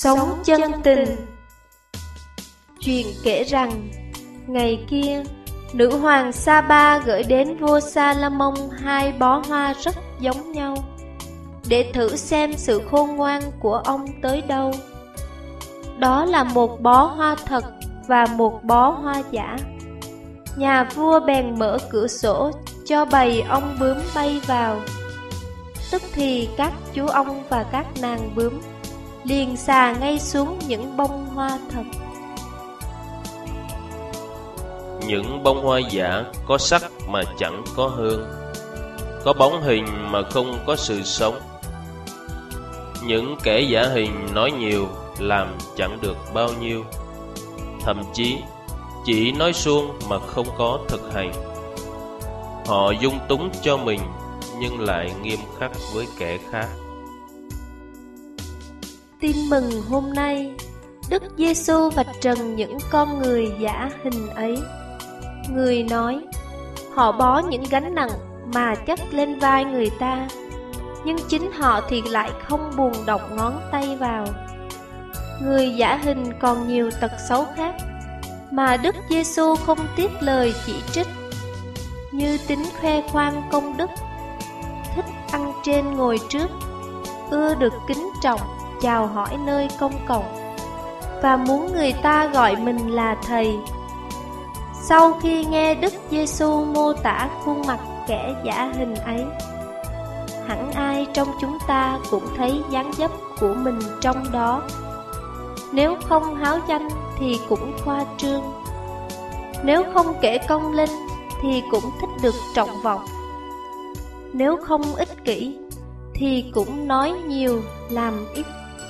Sống chân tình. Chuyện kể rằng, ngày kia, nữ hoàng Saba gửi đến vua Sa-la-mông 2 bó hoa rất giống nhau, để thử xem sự khôn ngoan của ông tới đâu. Đó là một bó hoa thật và một bó hoa giả. Nhà vua bèn mở cửa sổ cho bầy ong bướm bay vào. Tức thì các chú ong và các nàng bướm liền xà ngay xuống những bông hoa thật. Những bông hoa giả có sắc mà chẳng có hương, có bóng hình mà không có sự sống. Những kẻ giả hình nói nhiều làm chẳng được bao nhiêu, thậm chí chỉ nói suông mà không có thực hành. Họ dung túng cho mình nhưng lại nghiêm khắc với kẻ khác. Tin mừng hôm nay, Đức Giêsu vạch trần những con người giả hình ấy. Người nói, họ bó những gánh nặng mà chất lên vai người ta, nhưng chính họ thì lại không buồn động ngón tay vào. Người giả hình còn nhiều tật xấu khác mà Đức Giêsu không tiếc lời chỉ trích, như tính khoe khoang công đức, thích ăn trên ngồi trước, ưa được kính trọng, chào hỏi nơi công cộng, và muốn người ta gọi mình là thầy. Sau khi nghe Đức Giêsu mô tả khuôn mặt kẻ giả hình ấy, hẳn ai trong chúng ta cũng thấy dáng dấp của mình trong đó. Nếu không háo danh thì cũng khoa trương, nếu không kể công linh thì cũng thích được trọng vọng, nếu không ích kỷ thì cũng nói nhiều làm ít.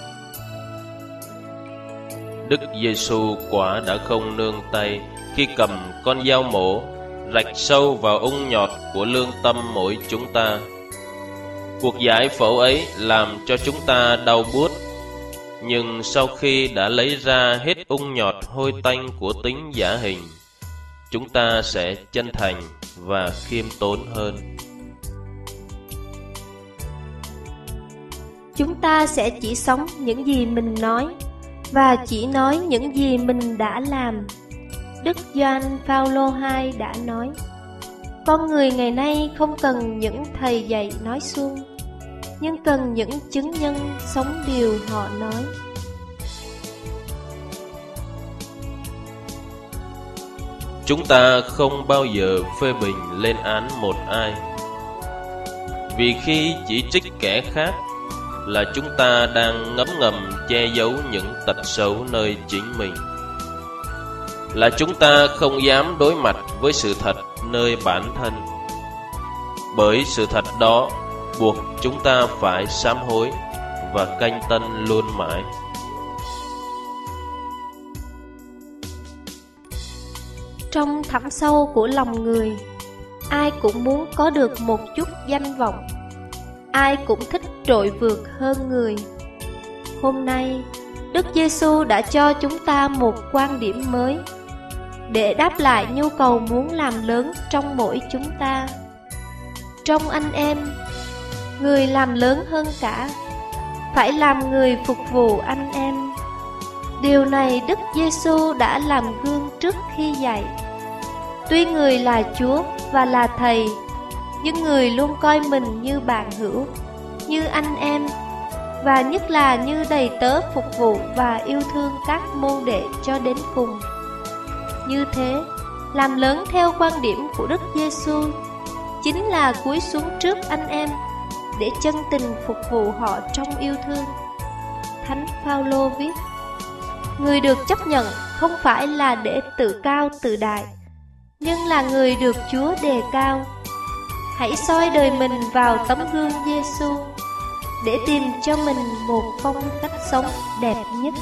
Đức Giêsu quả đã không nương tay khi cầm con dao mổ rạch sâu vào ung nhọt của lương tâm mỗi chúng ta. Cuộc giải phẫu ấy làm cho chúng ta đau buốt, nhưng sau khi đã lấy ra hết ung nhọt hôi tanh của tính giả hình, chúng ta sẽ chân thành và khiêm tốn hơn. Chúng ta sẽ chỉ sống những gì mình nói, và chỉ nói những gì mình đã làm. Đức Gioan Phaolô II đã nói, con người ngày nay không cần những thầy dạy nói suông, nhưng cần những chứng nhân sống điều họ nói. Chúng ta không bao giờ phê bình lên án một ai, vì khi chỉ trích kẻ khác là chúng ta đang ngấm ngầm che giấu những tật xấu nơi chính mình, là chúng ta không dám đối mặt với sự thật nơi bản thân. Bởi sự thật đó buộc chúng ta phải sám hối và canh tân luôn mãi. Trong thẳm sâu của lòng người, ai cũng muốn có được một chút danh vọng, ai cũng thích trội vượt hơn người. Hôm nay, Đức Giêsu đã cho chúng ta một quan điểm mới để đáp lại nhu cầu muốn làm lớn trong mỗi chúng ta. Trong anh em, người làm lớn hơn cả, phải làm người phục vụ anh em. Điều này Đức Giêsu đã làm gương trước khi dạy. Tuy người là Chúa và là Thầy, nhưng người luôn coi mình như bạn hữu, như anh em, và nhất là như đầy tớ phục vụ và yêu thương các môn đệ cho đến cùng. Như thế, làm lớn theo quan điểm của Đức Giêsu chính là cúi xuống trước anh em để chân tình phục vụ họ trong yêu thương. Thánh Phaolô viết, người được chấp nhận không phải là để tự cao tự đại, nhưng là người được Chúa đề cao. Hãy soi đời mình vào tấm gương Giêsu để tìm cho mình một phong cách sống đẹp nhất.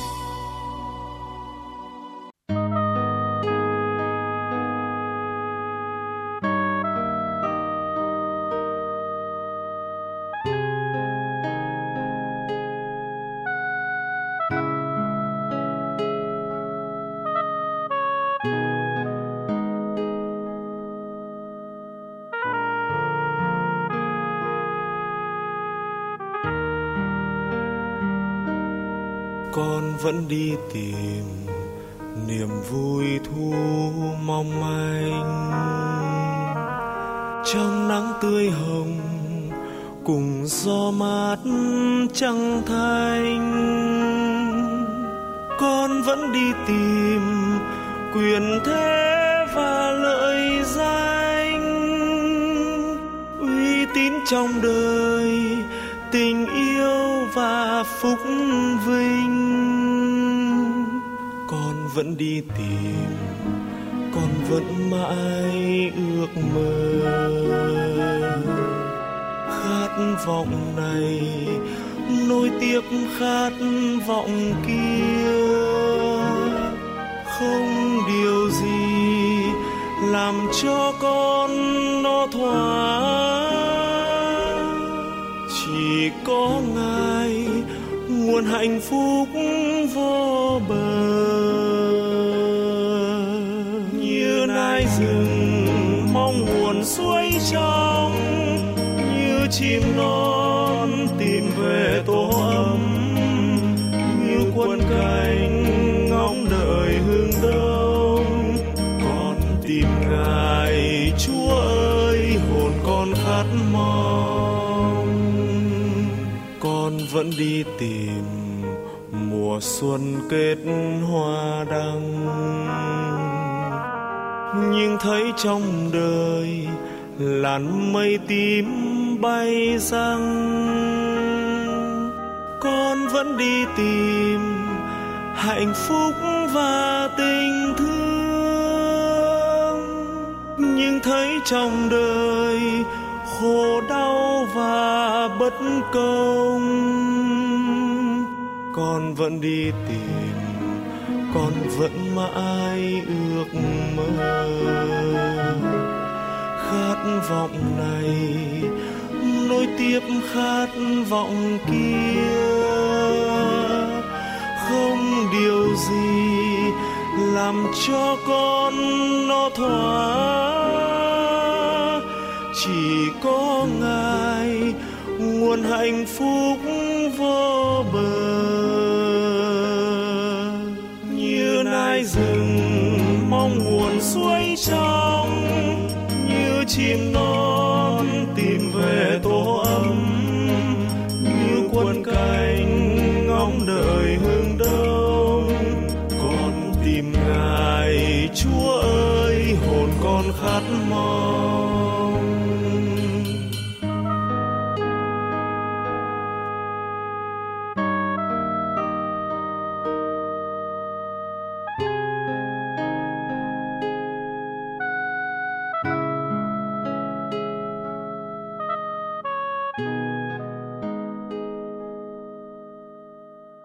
con vẫn đi tìm niềm vui thu mong manh. Trong nắng tươi hồng cùng gió mát trăng thanh, con vẫn đi tìm quyền thế và lợi danh, uy tín trong đời, tình yêu và phúc vinh. Con vẫn đi tìm, con vẫn mãi ước mơ. Khát vọng này nối tiếp khát vọng kia, không điều gì làm cho con nó thỏa. Chỉ có Ngài nguồn hạnh phúc vô bờ. Như nai rừng mong nguồn suối trong, như chim non tìm về tổ ấm, như quân cánh ngóng đợi hương đông. Con tìm Ngài Chúa ơi, hồn con khát mong. Con vẫn đi tìm mùa xuân kết hoa đăng, nhưng thấy trong đời làn mây tím bay răng. Con vẫn đi tìm hạnh phúc và tình thương, nhưng thấy trong đời khổ đau và bất công. Con vẫn đi tìm, con vẫn mãi ước mơ. Khát vọng này nối tiếp khát vọng kia, không điều gì làm cho con nó thỏa. Chỉ có Ngài nguồn hạnh phúc vô bờ. Như nai rừng mong nguồn suối trong, như chim non tìm về tổ ấm, như quân cánh ngóng đợi hương đông. Con tìm Ngài Chúa ơi, hồn con khát mong.